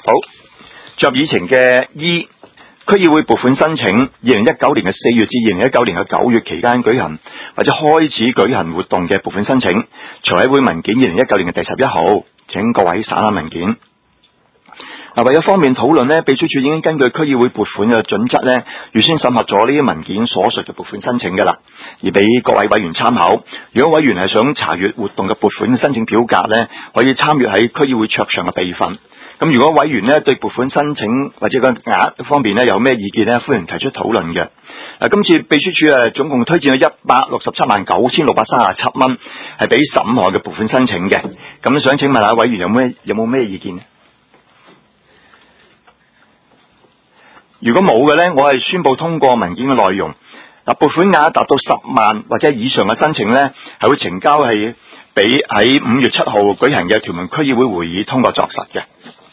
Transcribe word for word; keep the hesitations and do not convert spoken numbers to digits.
好，進入議程嘅 E， 區議會撥款申請，二零一九年嘅四月至二零一九年嘅九月期間舉行或者開始舉行活動嘅撥款申請，財委會文件二零一九年嘅第十一號，請各位省下文件。嗱，為咗方便討論呢，秘書處已經根據區議會撥款嘅準則呢，預先審核咗呢啲文件所述嘅撥款申請㗎啦，而俾各位委員參考。如果委員係想查閱活動嘅撥款申請表格呢，可以參閱喺區議會桌上嘅備份。咁如果委員呢對撥款申請或者個額方面呢有咩意見呢，歡迎提出討論嘅。嗱，今次秘書處誒總共推薦咗一百六十七萬九千六百三十七蚊，係俾十五項嘅撥款申請嘅。咁想請問下委員有咩有冇咩意見呢？如果冇嘅呢，我係宣布通過文件嘅內容。嗱，撥款額達到十萬或者以上嘅申請呢，係會呈交係俾喺五月七號舉行嘅屯門區議會會議通過作實嘅。